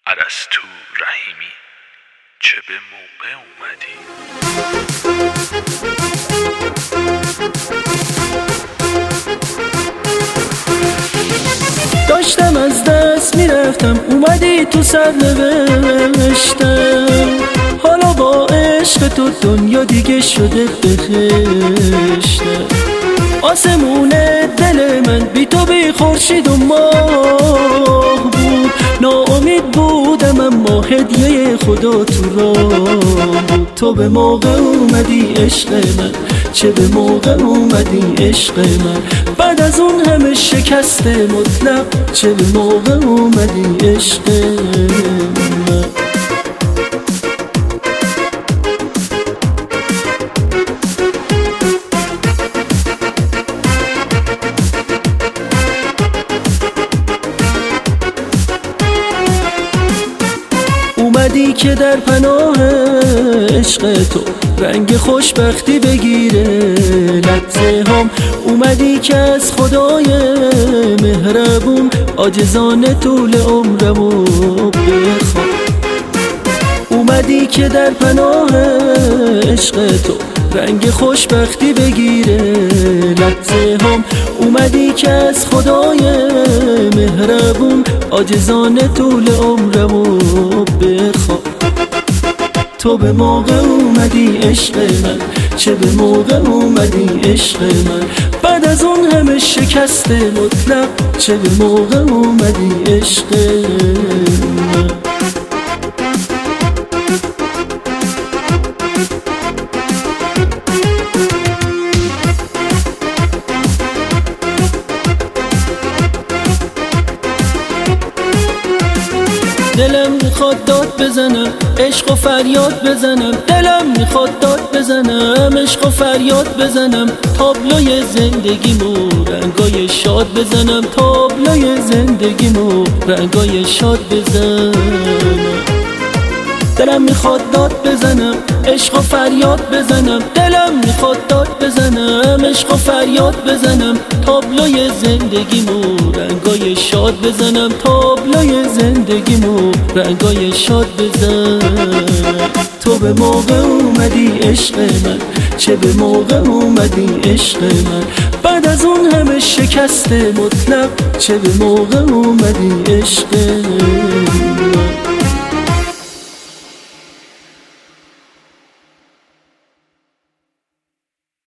ارسطو رحیمی چه به موقع اومدی؟ داشتم از دست میرفتم اومدی تو سرنوشتم، حالا با عشق تو دنیا دیگه شده بهشتم. آسمون دل من بی تو بی خورشید و ماه بود، ناامید بودم اما هدیه خدا تو راه بود. تو به موقع اومدی عشق من، چه به موقع اومدی عشق من، بعد از اون همه شکست مطلق چه به موقع اومدی عشق من. اومدی که در پناه عشق تو رنگ خوشبختی بگیره لحظه هم، اومدی که از خدای مهربون عاجزانه طول عمرمو بخوام. اومدی که در پناه عشق تو رنگ خوشبختی بگیره لحظه هم، اومدی که از خدای مهربون عاجزانه طول عمرمو بخوام. تو به موقع اومدی عشق من، چه به موقع اومدی عشق من، بعد از اون همه شکست مطلق چه به موقع اومدی عشق من. دلم میخواد داد بزنم عشق و فریاد بزنم، دلم میخواد داد بزنم عشق و فریاد بزنم، تابلوی زندگیمو رنگای شاد بزنم، تابلوی زندگیمو رنگای شاد بزنم. دلم میخواد داد بزنم عشق و فریاد بزنم، دلم میخواد داد بزنم عشق و فریاد بزنم، تابلوی زندگیمو رنگای شاد بزنم، تابلوی زندگیمو رنگای شاد بزنم. تو به موقع اومدی عشق من، چه به موقع اومدی عشق من، بعد از اون همه شکست مطلق چه به موقع اومدی عشق من.